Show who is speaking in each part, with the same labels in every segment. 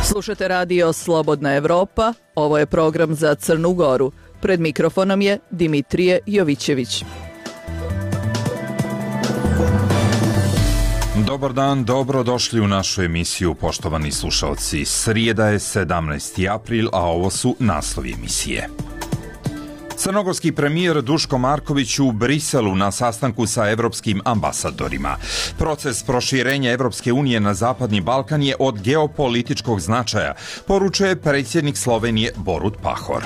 Speaker 1: Slušate radio Slobodna Evropa, ovo je program za Crnu Goru. Pred mikrofonom je Dimitrije Jovićević.
Speaker 2: Dobar dan, dobrodošli u našu emisiju, poštovani slušalci. Srijeda je 17. april, a ovo su naslovi emisije. Crnogorski premijer Duško Marković u Briselu na sastanku sa evropskim ambasadorima. Proces proširenja Evropske unije na Zapadni Balkan je od geopolitičkog značaja, poručuje predsjednik Slovenije Borut Pahor.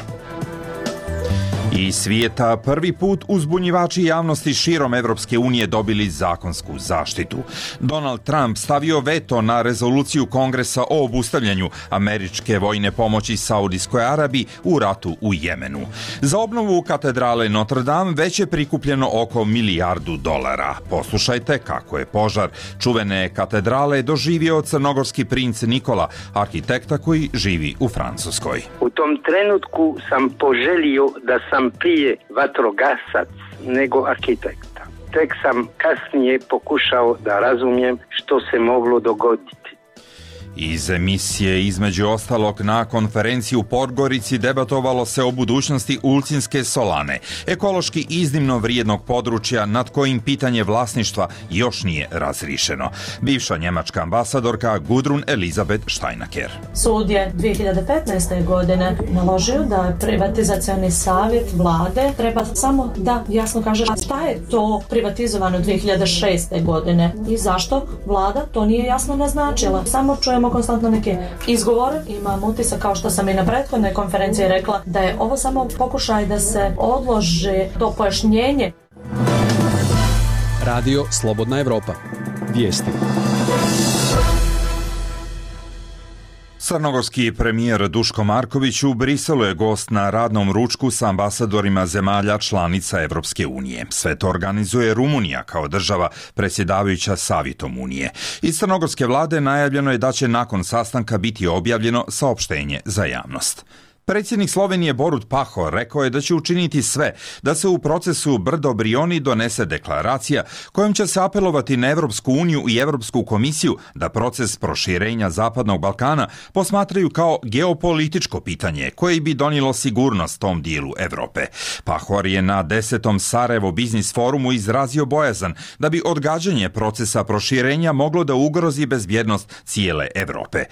Speaker 2: Iz svijeta prvi put uzbunjivači javnosti širom Evropske unije dobili zakonsku zaštitu. Donald Trump stavio veto na rezoluciju Kongresa o obustavljanju američke vojne pomoći Saudijskoj Arabiji u ratu u Jemenu. Za obnovu katedrale Notre Dame već je prikupljeno oko $1 milijardu. Poslušajte kako je požar čuvene katedrale doživio crnogorski princ Nikola, arhitekta koji živi u Francuskoj.
Speaker 3: U tom trenutku sam poželio da sam prije vatrogasac nego arhitekta. Tek sam kasnije pokušao da razumijem što se moglo dogoditi.
Speaker 2: Iz emisije između ostalog na konferenciji u Podgorici debatovalo se o budućnosti Ulcinske solane, ekološki iznimno vrijednog područja nad kojim pitanje vlasništva još nije razrišeno. Bivša njemačka ambasadorka Gudrun Elizabeth Steinaker.
Speaker 4: Sud je 2015. godine naložio da privatizacioni savjet vlade treba samo da jasno kaže šta je to privatizovano 2006. godine i zašto vlada to nije jasno naznačila. Samo čujemo konstantno neke izgovore. Imam utisak, kao što sam i na prethodnoj konferenciji rekla, da je ovo samo pokušaj da se odloži to pojašnjenje.
Speaker 5: Radio Slobodna Evropa. Vijesti.
Speaker 2: Crnogorski premijer Duško Marković u Briselu je gost na radnom ručku sa ambasadorima zemalja članica Evropske unije. Sve to organizuje Rumunija kao država predsjedavajuća Savjetom Unije. Iz crnogorske vlade najavljeno je da će nakon sastanka biti objavljeno saopštenje za javnost. Predsjednik Slovenije Borut Pahor rekao je da će učiniti sve da se u procesu Brdo-Brioni donese deklaracija kojom će se apelovati na Evropsku uniju i Evropsku komisiju da proces proširenja Zapadnog Balkana posmatraju kao geopolitičko pitanje koje bi donijelo sigurnost tom dijelu Evrope. Pahor je na 10. Sarajevo Biznis forumu izrazio bojazan da bi odgađanje procesa proširenja moglo da ugrozi bezbjednost cijele Evrope.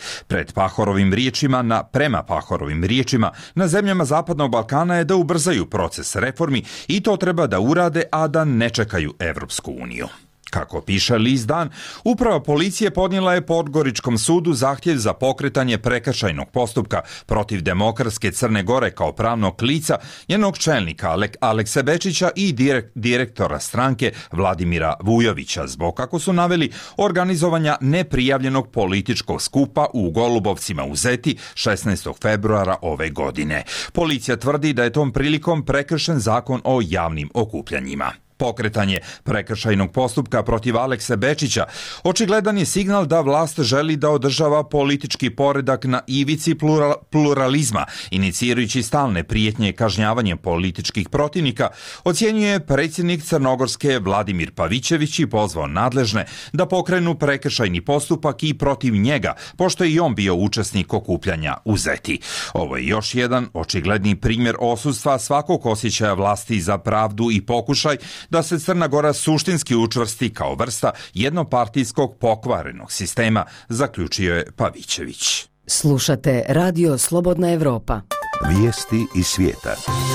Speaker 2: Prema Pahorovim riječima, na zemljama Zapadnog Balkana je da ubrzaju proces reformi i to treba da urade, a da ne čekaju Evropsku uniju. Kako piše list Dan, uprava policije podnijela je Podgoričkom sudu zahtjev za pokretanje prekršajnog postupka protiv Demokratske Crne Gore kao pravnog lica, njenog čelnika Alekse Bečića i direktora stranke Vladimira Vujovića zbog, kako su naveli, organizovanja neprijavljenog političkog skupa u Golubovcima u Zeti 16. februara ove godine. Policija tvrdi da je tom prilikom prekršen zakon o javnim okupljanjima. Pokretanje prekršajnog postupka protiv Alekse Bečića očigledan je signal da vlast želi da održava politički poredak na ivici pluralizma, inicirajući stalne prijetnje kažnjavanjem političkih protivnika, ocjenjuje predsjednik Crnogorske Vladimir Pavićević i pozvao nadležne da pokrenu prekršajni postupak i protiv njega, pošto je i on bio učesnik okupljanja u Zeti. Ovo je još jedan očigledni primjer odsustva svakog osjećaja vlasti za pravdu i pokušaj da se Crna Gora suštinski učvrsti kao vrsta jednopartijskog pokvarenog sistema, zaključio je Pavićević.
Speaker 6: Slušate Radio Slobodna Evropa.
Speaker 7: Vijesti iz svijeta.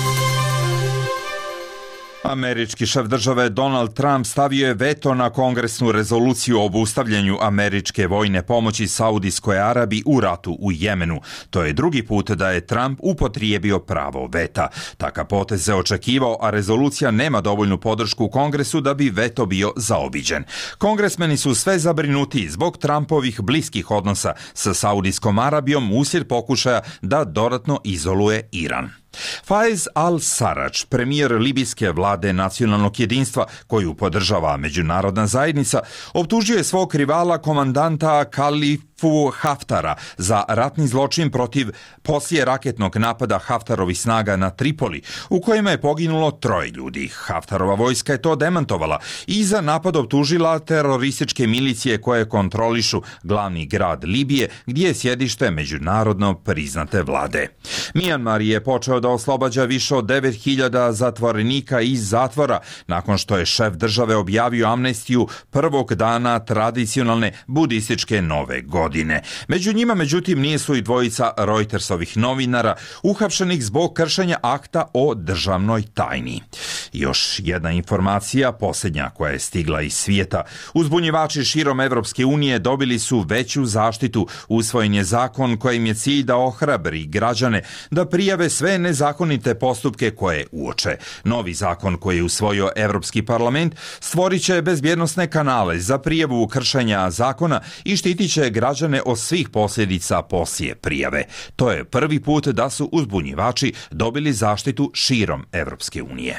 Speaker 2: Američki šef države Donald Trump stavio je veto na kongresnu rezoluciju o obustavljanju američke vojne pomoći Saudijskoj Arabiji u ratu u Jemenu. To je drugi put da je Trump upotrijebio pravo veta. Takav potez se očekivao, a rezolucija nema dovoljnu podršku u Kongresu da bi veto bio zaobiđen. Kongresmeni su sve zabrinuti zbog Trumpovih bliskih odnosa sa Saudijskom Arabijom uslijed pokušaja da dodatno izoluje Iran. Faiz al-Sarraj, premijer libijske vlade nacionalnog jedinstva koju podržava međunarodna zajednica, optužio je svog rivala komandanta Khalifa Halifu Haftara za ratni zločin protiv poslije raketnog napada Haftarovih snaga na Tripoli, u kojima je poginulo 3 ljudi. Haftarova vojska je to demantovala i za napad optužila terorističke milicije koje kontrolišu glavni grad Libije, gdje je sjedište međunarodno priznate vlade. Mijanmar je počeo da oslobađa više od 9.000 zatvorenika iz zatvora nakon što je šef države objavio amnestiju prvog dana tradicionalne budističke nove godine. Među njima, međutim, nisu i dvojica Reutersovih novinara uhapšenih zbog kršenja akta o državnoj tajni. Još jedna informacija, posljednja koja je stigla iz svijeta. Uzbunjivači širom Evropske unije dobili su veću zaštitu. Usvojen je zakon kojim je cilj da ohrabri građane da prijave sve nezakonite postupke koje uoče. Novi zakon koji je usvojio Evropski parlament stvorit će bezbjednosne kanale za prijavu kršenja zakona i štitit će građane od svih posljedica poslije prijave. To je prvi put da su uzbunjivači dobili zaštitu širom Evropske unije.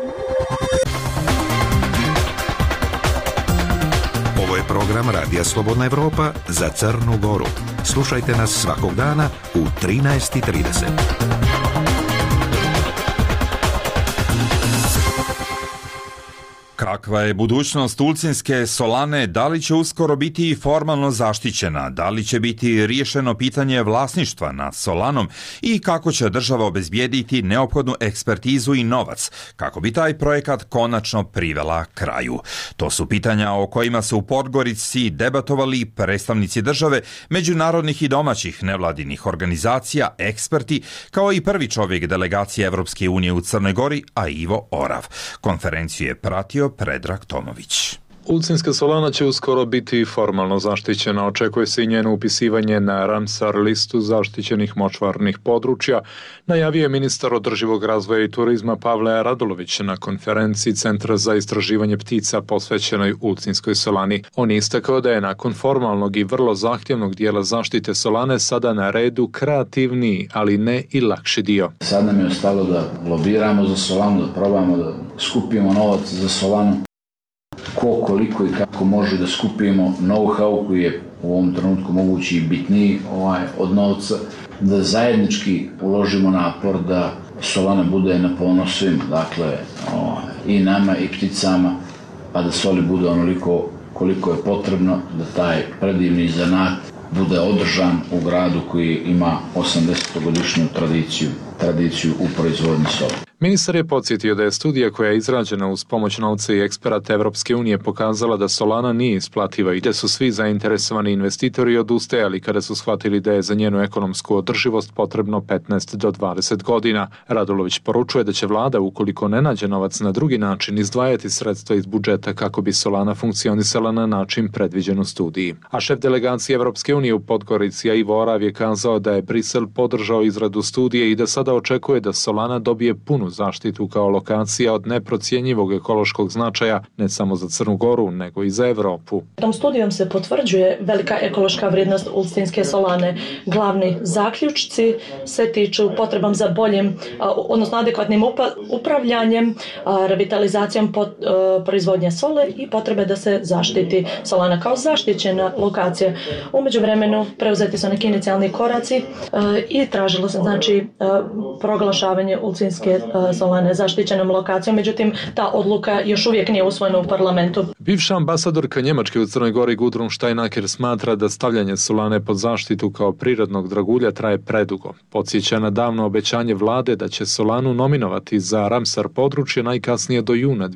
Speaker 7: Ovo je program Radija Slobodna Evropa za Crnu Goru. Slušajte nas svakog dana u 13:30.
Speaker 2: Kakva je budućnost Ulcinske solane? Da li će uskoro biti formalno zaštićena? Da li će biti riješeno pitanje vlasništva nad solanom? I kako će država obezbijediti neophodnu ekspertizu i novac kako bi taj projekat konačno privela kraju? To su pitanja o kojima su u Podgorici debatovali predstavnici države, međunarodnih i domaćih nevladinih organizacija, eksperti, kao i prvi čovjek delegacije Evropske unije u Crnoj Gori, a Ivo Orav. Konferenciju je pratio Predrag Tomović.
Speaker 8: Ulcinska solana će uskoro biti formalno zaštićena. Očekuje se i njeno upisivanje na Ramsar listu zaštićenih močvarnih područja, najavio je ministar održivog razvoja i turizma Pavle Radulović na konferenciji Centra za istraživanje ptica posvećenoj Ulcinskoj solani. On je istakao da je nakon formalnog i vrlo zahtjevnog dijela zaštite solane sada na redu kreativniji, ali ne i lakši dio.
Speaker 9: Sad nam je ostalo da lobiramo za solanu, da probamo da skupimo novac za solanu. Koliko i kako može da skupimo know-how koji je u ovom trenutku mogući i bitniji od novca, da zajednički uložimo napor da solana bude na ponos svima, dakle i nama i pticama, pa da soli bude onoliko koliko je potrebno da taj predivni zanat bude održan u gradu koji ima 80-godišnju tradiciju u proizvodnji soli.
Speaker 8: Ministar je podsjetio da je studija koja je izrađena uz pomoć novca i eksperata Evropske unije pokazala da solana nije isplativa i da su svi zainteresovani investitori odustajali kada su shvatili da je za njenu ekonomsku održivost potrebno 15 do 20 godina. Radulović poručuje da će vlada, ukoliko ne nađe novac na drugi način, izdvajati sredstva iz budžeta kako bi solana funkcionisala na način predviđen u studiji. A šef delegacije Evropske unije u Podgorici, Ivo Orav, je kazao da je Brisel podržao izradu studije i da sada očekuje da solana dobije punu zaštitu kao lokacija od neprocjenjivog ekološkog značaja ne samo za Crnu Goru, nego i za Evropu.
Speaker 4: Tom studijom se potvrđuje velika ekološka vrijednost Ulcinske solane. Glavni zaključci se tiču potrebom za boljim, odnosno adekvatnim upravljanjem, revitalizacijom proizvodnje sole i potrebe da se zaštiti solana kao zaštićena lokacija. U međuvremenu preuzeti su neki inicijalni koraci i tražilo se proglašavanje Ulcinske solane zaštićenom lokacijom, međutim ta odluka još uvijek nije usvojena u parlamentu.
Speaker 8: Bivša ambasadorka Njemačke u Crnoj Gori Gudrun Steinacker smatra da stavljanje solane pod zaštitu kao prirodnog dragulja traje predugo. Podsjeća na davno obećanje vlade da će solanu nominovati za Ramsar područje najkasnije do juna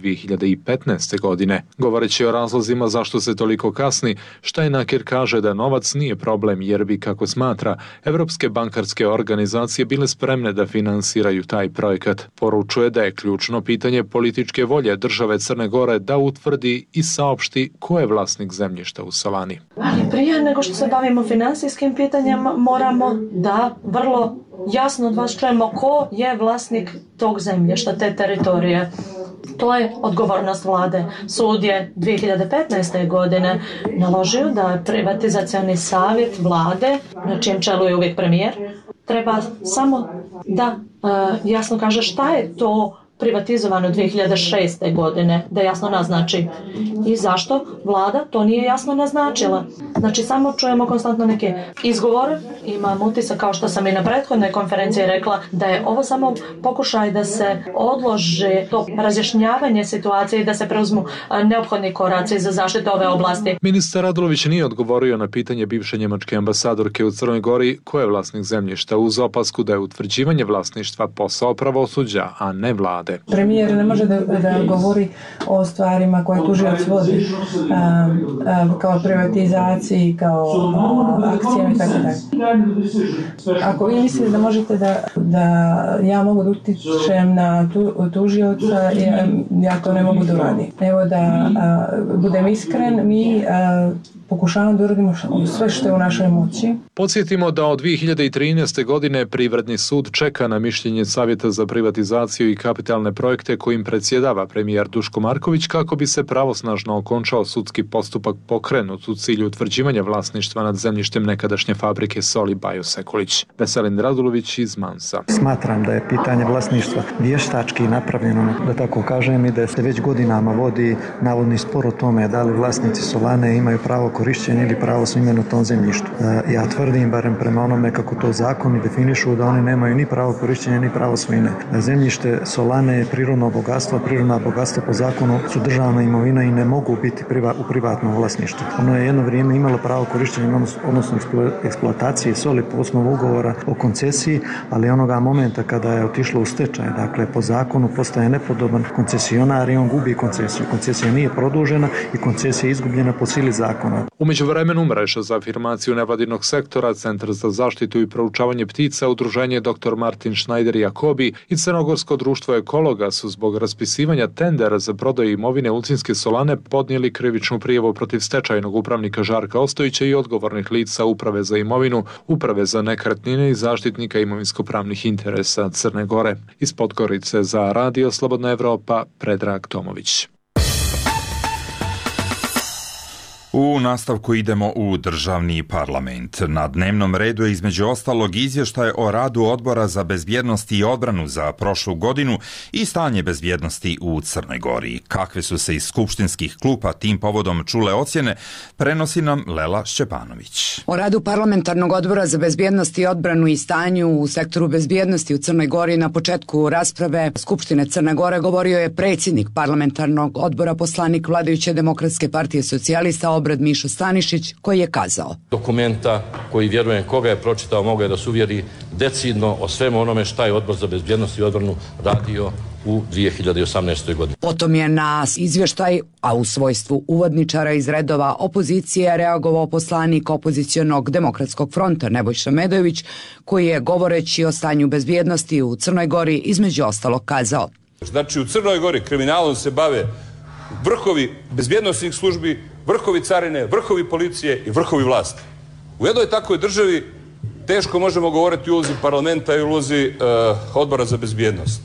Speaker 8: 2015. godine. Govoreći o razlozima zašto se toliko kasni, Steinacker kaže da novac nije problem jer bi, kako smatra, evropske bankarske organizacije bile spremne da finansiraju taj projekat. Poručuje da je ključno pitanje političke volje države Crne Gore da utvrdi i saopšti ko je vlasnik zemljišta u solani.
Speaker 4: Ali prije nego što se bavimo finansijskim pitanjima, moramo da vrlo jasno od vas čujemo ko je vlasnik tog zemljišta, te teritorije. To je odgovornost vlade. Sud je 2015. godine naložio da privatizacioni savjet vlade, na čijem čelu je uvijek premijer, treba samo da jasno kaže šta je to privatizovano 2006. godine, da jasno naznači. I zašto vlada to nije jasno naznačila? Znači, samo čujemo konstantno neke izgovore. Imam utisak, kao što sam i na prethodnoj konferenciji rekla, da je ovo samo pokušaj da se odlože to razjašnjavanje situacije i da se preuzmu neophodni koraci za zaštitu ove oblasti.
Speaker 8: Ministar Radulović nije odgovorio na pitanje bivše njemačke ambasadorke u Crnoj Gori ko je vlasnik zemljišta, uz opasku da je utvrđivanje vlasništva posao pravosuđa, a ne vlade.
Speaker 10: Premijer ne može da govori o stvarima koje tužilac vodi, kao privatizaciji, kao akcijama i tako dalje. Ako vi mislite da možete da ja mogu da utičem na tužioca, ja to ne mogu da uradim. Evo da budem iskren, mi pokušavamo da uradimo sve što je u našoj moći.
Speaker 8: Podsjetimo da od 2013. godine Privredni sud čeka na mišljenje Savjeta za privatizaciju i kapitalne projekte kojim predsjedava premijer Duško Marković kako bi se pravosnažno okončao sudski postupak pokrenut u cilju utvrđivanja vlasništva nad zemljištem nekadašnje fabrike soli Bajo Sekulić. Veselin Radulović iz Mansa.
Speaker 11: Smatram da je pitanje vlasništva vještački napravljeno, da tako kažem, i da se već godinama vodi navodni spor o tome da li vlasnici Solane imaju pravo korišćenja ili pravo svime na tom zemljištu. Ja tvrdim, barem prema onome kako to zakoni definišu, da oni nemaju ni pravo korišćenja ni pravo svine. Zemljište Solane je prirodno bogatstvo, prirodna bogatstva po zakonu su državna imovina i ne mogu biti u privatnom vlasništvu. Ono je jedno vrijeme imalo pravo korišćenja, odnosno eksploatacije soli po osnovu ugovora o koncesiji, ali onoga momenta kada je otišlo u stečaj, dakle po zakonu postaje nepodoban koncesionar i on gubi koncesiju. Koncesija nije produžena i koncesija je izgubljena po sili zakona.
Speaker 8: U međuvremenu mreža za afirmaciju nevladinog sektora, Centar za zaštitu i proučavanje ptica, udruženje dr. Martin Schneider Jakobi i Crnogorsko društvo ekologa su zbog raspisivanja tendera za prodaju imovine Ulcinske Solane podnijeli krivičnu prijavu protiv stečajnog upravnika Žarka Ostojića i odgovornih lica Uprave za imovinu, Uprave za nekretnine i zaštitnika imovinsko-pravnih interesa Crne Gore. Iz Podgorice za Radio Slobodna Evropa, Predrag Tomović.
Speaker 2: U nastavku idemo u državni parlament. Na dnevnom redu je između ostalog izvještaj o radu Odbora za bezbjednost i odbranu za prošlu godinu i stanje bezbjednosti u Crnoj Gori. Kakve su se iz skupštinskih klupa tim povodom čule ocjene, prenosi nam Lela Šćepanović.
Speaker 12: O radu parlamentarnog odbora za bezbjednost i odbranu i stanju u sektoru bezbjednosti u Crnoj Gori na početku rasprave Skupštine Crne Gore govorio je predsjednik parlamentarnog odbora, poslanik vladajuće Demokratske partije socijalista Obrad Mišo Stanišić, koji je kazao:
Speaker 13: dokumenta koji, vjerujem, koga je pročitao mogu je da se uvjeri decidno o svemu onome šta je Odbor za bezbjednost i odbranu radio u 2018. godini. Potom
Speaker 12: je na izvještaj, a u svojstvu uvodničara iz redova opozicije, reagovao poslanik opozicionog Demokratskog fronta Nebojša Medojević, koji je, govoreći o stanju bezbjednosti u Crnoj Gori, između ostalog kazao:
Speaker 14: znači, u Crnoj Gori kriminalom se bave vrhovi bezbjednosnih službi, vrhovi carine, vrhovi policije i vrhovi vlasti. U jednoj takvoj državi teško možemo govoriti o ulozi parlamenta i ulozi Odbora za bezbjednost.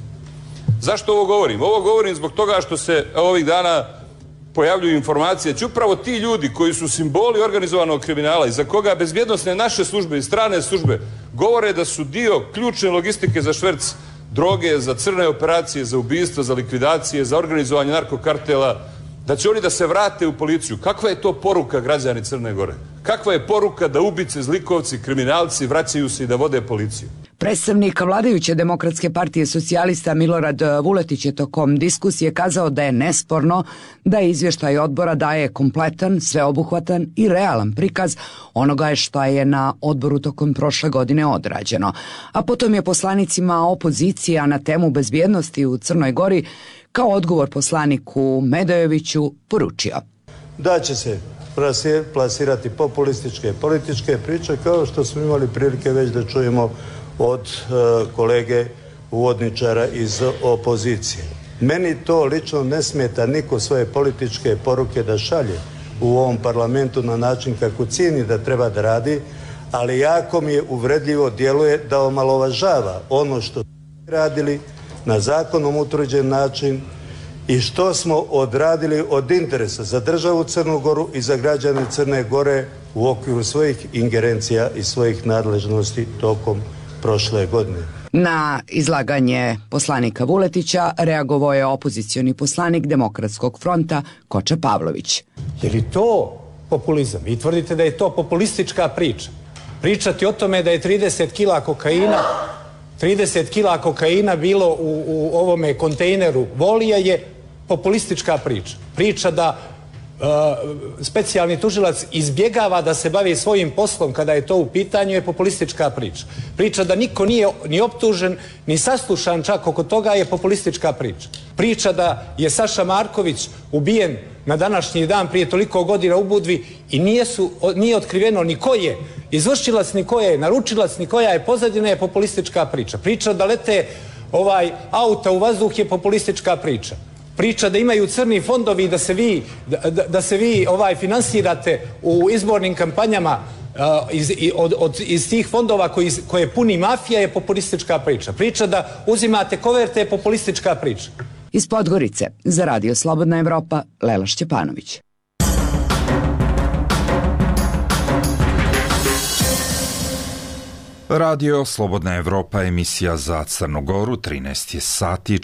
Speaker 14: Zašto ovo govorim? Ovo govorim zbog toga što se ovih dana pojavljuju informacije da će upravo ti ljudi koji su simboli organizovanog kriminala i za koga bezbjednosne naše službe i strane službe govore da su dio ključne logistike za šverc droge, za crne operacije, za ubistva, za likvidacije, za organizovanje narkokartela, da će oni da se vrate u policiju. Kakva je to poruka, građani Crne Gore? Kakva je poruka da ubice, zlikovci, kriminalci vraćaju se i da vode policiju?
Speaker 12: Predstavnik vladajuće Demokratske partije socijalista Milorad Vuletić je tokom diskusije kazao da je nesporno da izvještaj odbora daje kompletan, sveobuhvatan i realan prikaz onoga što je na odboru tokom prošle godine odrađeno. A potom je poslanicima opozicija na temu bezbjednosti u Crnoj Gori kao odgovor poslaniku Medojeviću poručio:
Speaker 15: da će se plasirati populističke političke priče, kao što smo imali prilike već da čujemo od kolege uvodničara iz opozicije. Meni to lično ne smeta niko svoje političke poruke da šalje u ovom parlamentu na način kako cijeni da treba da radi, ali jako mi je uvredljivo djeluje da omalovažava ono što smo radili na zakonom utvrđen način i što smo odradili od interesa za državu Crnu Goru i za građane Crne Gore u okviru svojih ingerencija i svojih nadležnosti tokom prošle godine.
Speaker 12: Na izlaganje poslanika Vuletića reagovao je opozicioni poslanik Demokratskog fronta Koča Pavlović.
Speaker 16: Je li to populizam? Vi tvrdite da je to populistička priča. Pričati o tome da je 30 kila kokaina bilo u ovome kontejneru Volija je populistička priča. Priča da specijalni tužilac izbjegava da se bavi svojim poslom kada je to u pitanju je populistička priča. Priča da niko nije ni optužen, ni saslušan čak oko toga je populistička priča. Priča da je Saša Marković ubijen na današnji dan prije toliko godina u Budvi i nije otkriveno ni ko je izvršilac, ni ko je naručilac, ni koja je pozadina je populistička priča. Priča da lete auta u vazduh je populistička priča. Priča da imaju crni fondovi da se vi finansirate u izbornim kampanjama iz tih fondova koje puni mafija je populistička priča. Priča da uzimate koverte je populistička priča.
Speaker 12: Iz Podgorice za Radio Slobodna Evropa Lela Šćepanović.
Speaker 2: Radio Slobodna Evropa, emisija za Crnu Goru, 13 je sati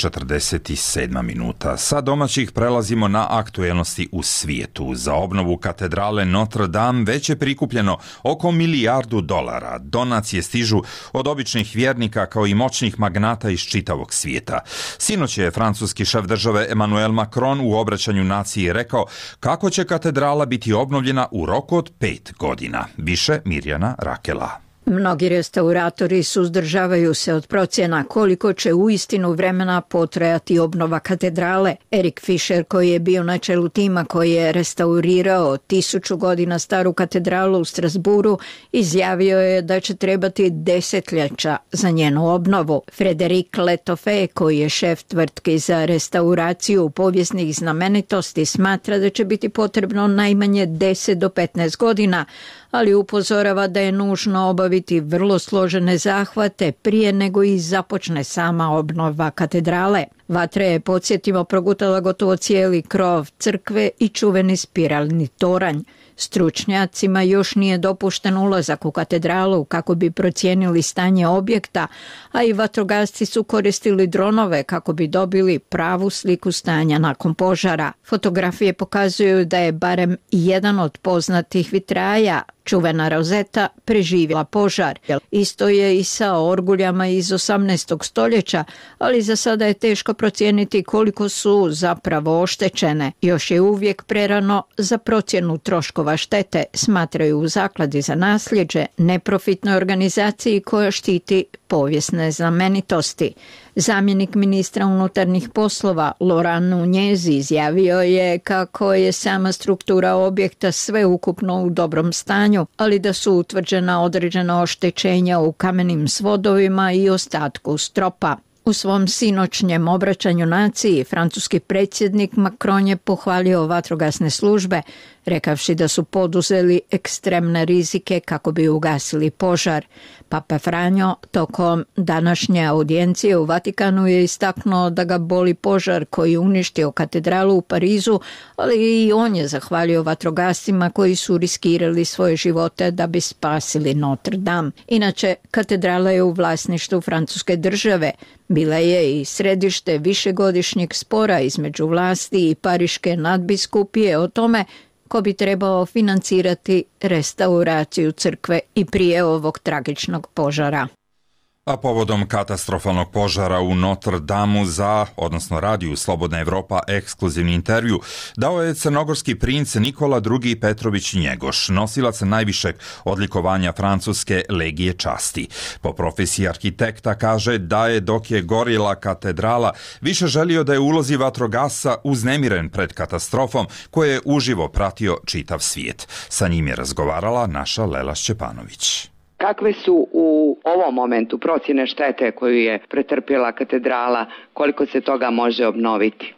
Speaker 2: 47 minuta. Sa domaćih prelazimo na aktuelnosti u svijetu. Za obnovu katedrale Notre Dame već je prikupljeno oko $1 milijardu. Donacije stižu od običnih vjernika kao i moćnih magnata iz čitavog svijeta. Sinoć je francuski šef države Emmanuel Macron u obraćanju naciji rekao kako će katedrala biti obnovljena u roku od 5 godina. Više Mirjana Rakela.
Speaker 17: Mnogi restauratori suzdržavaju se od procjena koliko će uistinu vremena potrajati obnova katedrale. Erik Fischer, koji je bio na čelu tima koji je restaurirao 1000 godina staru katedralu u Strasburu, izjavio je da će trebati desetljeća za njenu obnovu. Frederik Letoffe, koji je šef tvrtke za restauraciju povijesnih znamenitosti, smatra da će biti potrebno najmanje 10 do 15 godina, ali upozorava da je nužno obaviti vrlo složene zahvate prije nego i započne sama obnova katedrale. Vatra je, podsjetimo, progutala gotovo cijeli krov crkve i čuveni spiralni toranj. Stručnjacima još nije dopušten ulazak u katedralu kako bi procijenili stanje objekta, a i vatrogasci su koristili dronove kako bi dobili pravu sliku stanja nakon požara. Fotografije pokazuju da je barem jedan od poznatih vitraja, čuvena rozeta, preživjela požar. Isto je i sa orguljama iz 18. stoljeća, ali za sada je teško procijeniti koliko su zapravo oštećene. Još je uvijek prerano za procjenu troškova štete, smatraju u Zakladi za nasljeđe, neprofitnoj organizaciji koja štiti povijesne znamenitosti. Zamjenik ministra unutarnjih poslova Laurent Nunez izjavio je kako je sama struktura objekta sveukupno u dobrom stanju, ali da su utvrđena određena oštećenja u kamenim svodovima i ostatku stropa. U svom sinoćnjem obraćanju naciji, francuski predsjednik Macron je pohvalio vatrogasne službe, rekavši da su poduzeli ekstremne rizike kako bi ugasili požar. Papa Franjo tokom današnje audijencije u Vatikanu je istaknuo da ga boli požar koji je uništio katedralu u Parizu, ali i on je zahvalio vatrogascima koji su riskirali svoje živote da bi spasili Notre Dame. Inače, katedrala je u vlasništvu francuske države. Bila je i središte višegodišnjeg spora između vlasti i pariške nadbiskupije o tome ko bi trebao financirati restauraciju crkve i prije ovog tragičnog požara.
Speaker 2: A povodom katastrofalnog požara u Notre Dameu odnosno radiju Slobodna Evropa ekskluzivni intervju dao je crnogorski princ Nikola II. Petrović Njegoš, nosilac najvišeg odlikovanja francuske legije časti. Po profesiji arhitekta kaže da je dok je gorjela katedrala više želio da je ulozi vatrogasca uznemiren pred katastrofom koje je uživo pratio čitav svijet. Sa njim je razgovarala naša Lela Šćepanović.
Speaker 18: Kakve su u ovom momentu procjene štete koju je pretrpjela katedrala, koliko se toga može obnoviti?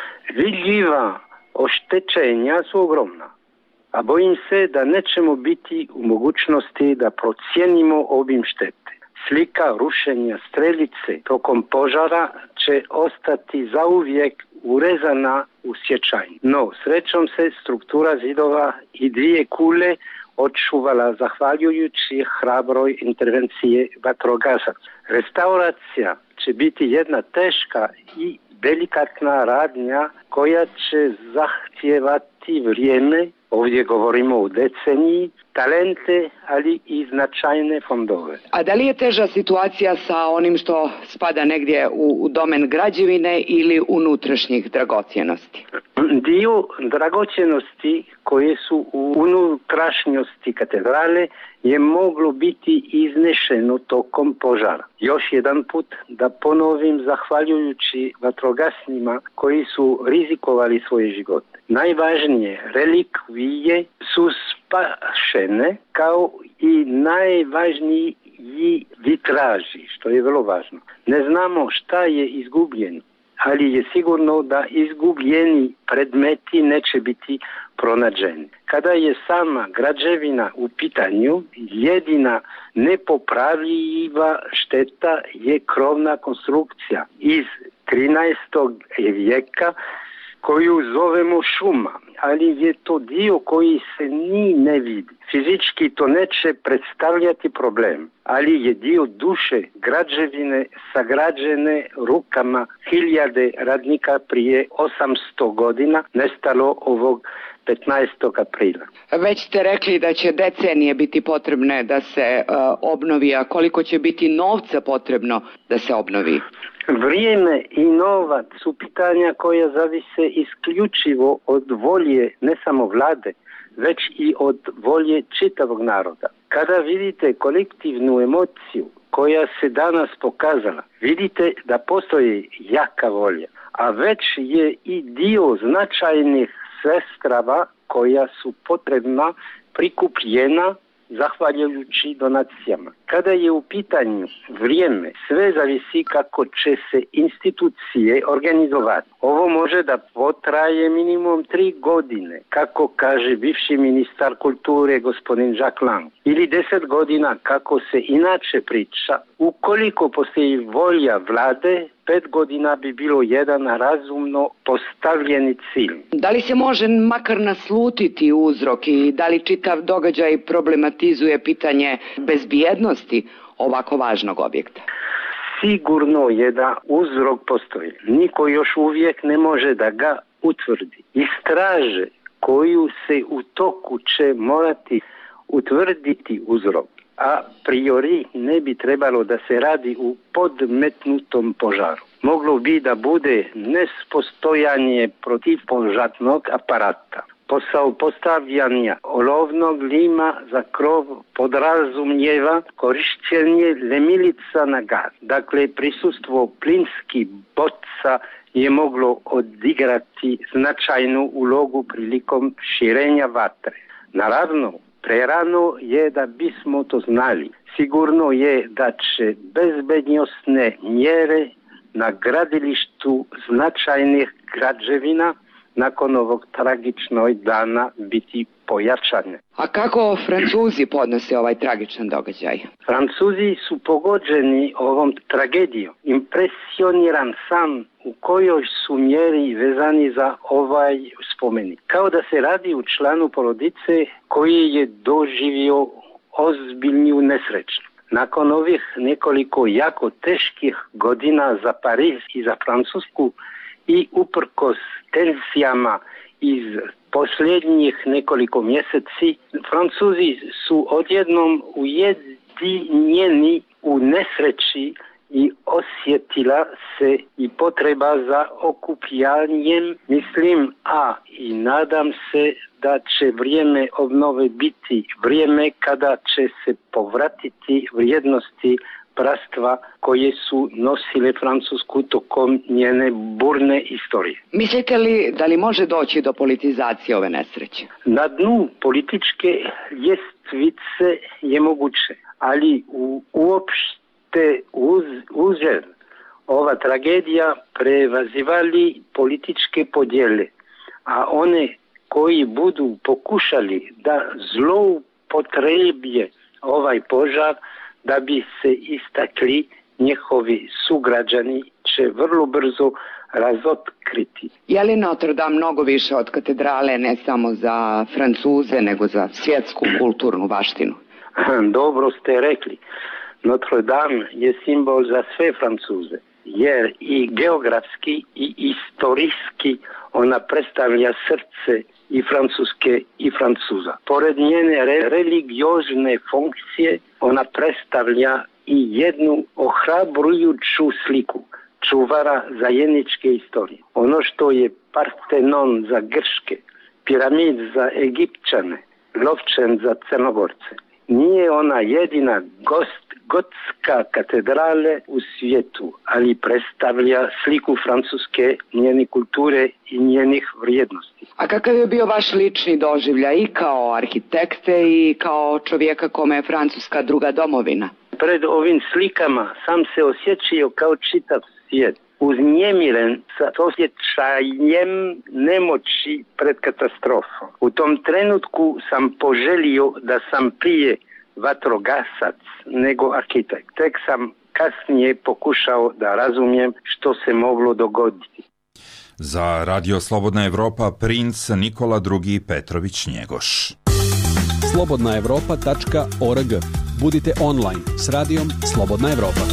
Speaker 3: Vidljiva oštećenja su ogromna, a bojim se da nećemo biti u mogućnosti da procijenimo obim štete. Slika rušenja strelice tokom požara će ostati zauvijek urezana u sjećanju. No, srećom se struktura zidova i dvije kule očuvala zahvaljujući hrabroj intervencije vatrogasaca. Restauracija će biti jedna teška i delikatna radnja koja će zahtijevati vrijeme, ovdje govorimo o deceniji, talente, ali i značajne fondove.
Speaker 18: A da li je teža situacija sa onim što spada negdje u domen građevine ili unutrašnjih dragocjenosti?
Speaker 3: Dio dragocjenosti koje su u unutrašnjosti katedrale je moglo biti iznešeno tokom požara. Još jedan put da ponovim, zahvaljujući vatrogasnima koji su rizikovali svoje živote. Najvažnije relikvije su spašene, kao i najvažniji vitraži, što je vrlo važno. Ne znamo šta je izgubljeno, ali je sigurno da izgubljeni predmeti neće biti pronađeni. Kada je sama građevina u pitanju, jedina nepopravljiva šteta je krovna konstrukcija iz 13. vijeka koju zovemo šuma, ali je to dio koji se ni ne vidi. Fizički to neće predstavljati problem, ali je dio duše građevine sagrađene rukama hiljade radnika prije 800 godina, nestalo ovog 15. aprila.
Speaker 18: Već ste rekli da će decenije biti potrebne da se obnovi, a koliko će biti novca potrebno da se obnovi?
Speaker 3: Vrijeme i novac su pitanja koja zavise isključivo od volje ne samo vlade, već i od volje čitavog naroda. Kada vidite kolektivnu emociju koja se danas pokazala, vidite da postoji jaka volja, a već je i dio značajnih sredstava koja su potrebna prikupljena zahvaljujući donacijama. Kada je u pitanju vrijeme, sve zavisi kako će se institucije organizovati. Ovo može da potraje minimum 3 godine, kako kaže bivši ministar kulture gospodin Jacques Lang, ili 10 godina kako se inače priča. Ukoliko postoji volja vlade, 5 godina bi bilo jedan razumno postavljeni cilj.
Speaker 18: Da li se može makar naslutiti uzrok i da li čitav događaj problematizuje pitanje bezbjednosti ovako važnog objekta?
Speaker 3: Sigurno je da uzrok postoji. Niko još uvijek ne može da ga utvrdi. Istraže koju se u toku će morati utvrditi uzrok. A priori ne bi trebalo da se radi u podmetnutom požaru. Moglo bi da bude nespostojanje protivpožarnog aparata. Posao postavljanja olovnog lima za krov podrazumijeva korištenje lemilica na gaz. Dakle, prisustvo plinskih boca je moglo odigrati značajnu ulogu prilikom širenja vatre. Naravno, prerano je da bismo to znali. Sigurno je da će bezbednosne mjere na gradilištu značajnih građevina nakon ovog tragičnog dana biti pojačane.
Speaker 18: A kako Francuzi podnose ovaj tragičan događaj?
Speaker 3: Francuzi su pogođeni ovom tragedijom. Impresioniran sam u kojoj su mjeri vezani za ovaj spomenik. Kao da se radi u članu porodice koji je doživio ozbiljnu nesreću. Nakon ovih nekoliko jako teških godina za Pariz i za Francusku i uprkos tenzijama iz posljednjih nekoliko mjeseci, Francuzi su odjednom ujedinjeni u nesreći i osjetila se i potreba za okupljanjem. Mislim, i nadam se da će vrijeme obnove biti vrijeme kada će se povratiti vrijednosti bratstva koje su nosile Francusku tokom njene burne istorije.
Speaker 18: Mislite li da li može doći do politizacije ove nesreće?
Speaker 3: Na dnu političke ljestvice je moguće, ali uopšte uzir ova tragedija prevazivali političke podjele, a one koji budu pokušali da zloupotrebje ovaj požar da bi se istakli njihovi sugrađani će vrlo brzo razotkriti.
Speaker 18: Je li Notre Dame mnogo više od katedrale ne samo za Francuze, nego za svjetsku kulturnu baštinu?
Speaker 3: Dobro ste rekli. Notre Dame je simbol za sve Francuze, jer i geografski i istorijski ona predstavlja srce i Francuske i Francuza. Pored njene religiozne funkcije, ona predstavlja i jednu ohrabrujuću sliku čuvara zajedničke istorije. Ono što je Partenon za Grške, piramid za Egipćane, Lovćen za Crnogorce. Nije ona jedina gotska katedrale u svijetu, ali predstavlja sliku Francuske, njene kulture i njenih vrijednosti.
Speaker 18: A kakav je bio vaš lični doživljaj i kao arhitekte i kao čovjeka kome je Francuska druga domovina?
Speaker 3: Pred ovim slikama sam se osjećao kao čitav svijet, uznemiren sa osjećajem nemoći pred katastrofom. U tom trenutku sam poželio da sam prije vatrogasac nego arhitekt. Tek sam kasnije pokušao da razumijem što se moglo dogoditi.
Speaker 2: Za Radio Slobodna Evropa princ Nikola II. Petrović Njegoš.
Speaker 5: slobodnaevropa.org. Budite online s radijom Slobodna Evropa.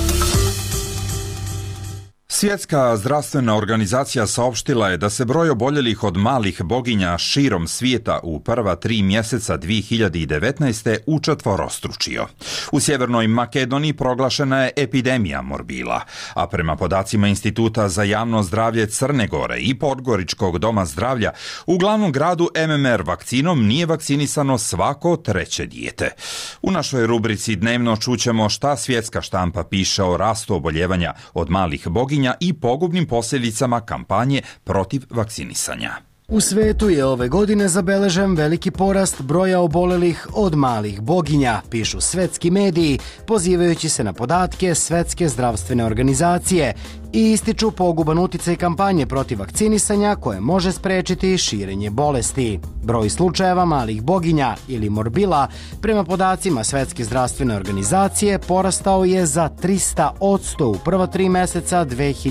Speaker 2: Svjetska zdravstvena organizacija saopštila je da se broj oboljelih od malih boginja širom svijeta u prva 3 mjeseca 2019. učetvorostručio. U Sjevernoj Makedoniji proglašena je epidemija morbila, a prema podacima Instituta za javno zdravlje Crne Gore i Podgoričkog doma zdravlja, u glavnom gradu MMR vakcinom nije vakcinisano svako 3. dijete. U našoj rubrici Dnevno čućemo šta svjetska štampa piše o rastu oboljevanja od malih boginja i pogubnim posljedicama kampanje protiv vakcinisanja.
Speaker 19: U svetu je ove godine zabeležen veliki porast broja obolelih od malih boginja, pišu svetski mediji, pozivajući se na podatke Svetske zdravstvene organizacije i ističu poguban uticaj kampanje protiv vakcinisanja koje može sprečiti širenje bolesti. Broj slučajeva malih boginja ili morbila prema podacima Svetske zdravstvene organizacije porastao je za 300% u prva 3 mjeseca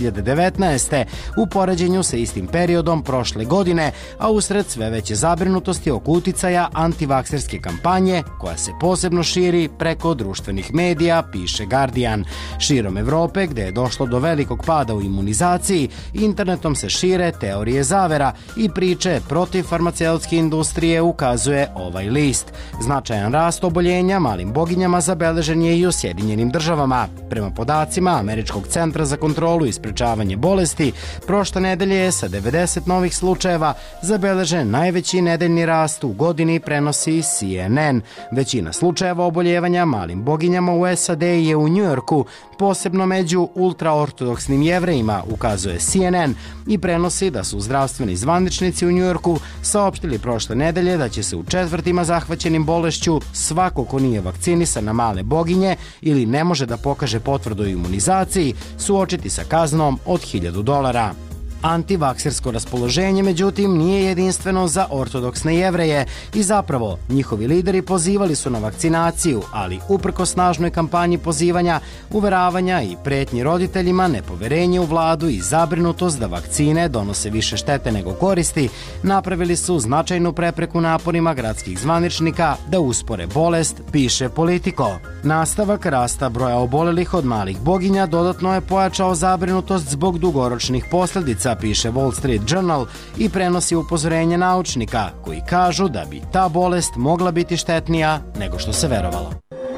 Speaker 19: 2019. u poređenju sa istim periodom prošle godine, a usred sve veće zabrinutosti oko uticaja antivakserske kampanje koja se posebno širi preko društvenih medija, piše Guardian. Širom Evrope, gde je došlo do velikog pada u imunizaciji, internetom se šire teorije zavera i priče protiv farmaceutske industrije, ukazuje ovaj list. Značajan rast oboljenja malim boginjama zabeležen je i u Sjedinjenim državama. Prema podacima Američkog centra za kontrolu i sprečavanje bolesti, prošle nedelje je sa 90 novih slučajeva zabeležen najveći nedeljni rast u godini, prenosi CNN. Većina slučajeva oboljevanja malim boginjama u SAD je u Njujorku, posebno među ultraortodoksnim Jevrejima, ukazuje CNN i prenosi da su zdravstveni zvaničnici u Njujorku saopštili prošle nedelje da će se u četvrtima zahvaćenim bolešću svako ko nije vakcinisan na male boginje ili ne može da pokaže potvrdu o imunizaciji suočiti sa kaznom od $1000. Antivaksersko raspoloženje, međutim, nije jedinstveno za ortodoksne Jevreje i zapravo njihovi lideri pozivali su na vakcinaciju, ali uprko snažnoj kampanji pozivanja, uveravanja i pretnji roditeljima, nepoverenje u vladu i zabrinutost da vakcine donose više štete nego koristi, napravili su značajnu prepreku naporima gradskih zvaničnika da uspore bolest, piše Politico. Nastavak rasta broja obolelih od malih boginja dodatno je pojačao zabrinutost zbog dugoročnih posljedica, piše Wall Street Journal i prenosi upozorenje naučnika koji kažu da bi ta bolest mogla biti štetnija nego što se verovalo.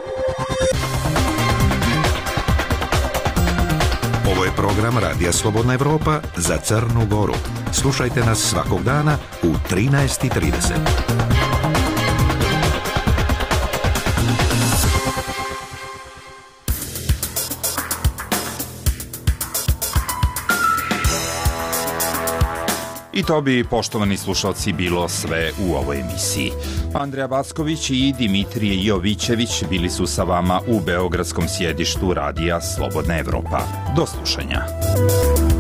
Speaker 7: Ovo je program Radija Slobodna Evropa za Crnu Goru. Slušajte nas svakog dana u 13:30.
Speaker 2: I to bi, poštovani slušalci, bilo sve u ovoj emisiji. Andreja Backović i Dimitrije Jovićević bili su sa vama u beogradskom sjedištu Radija Slobodna Evropa. Do slušanja.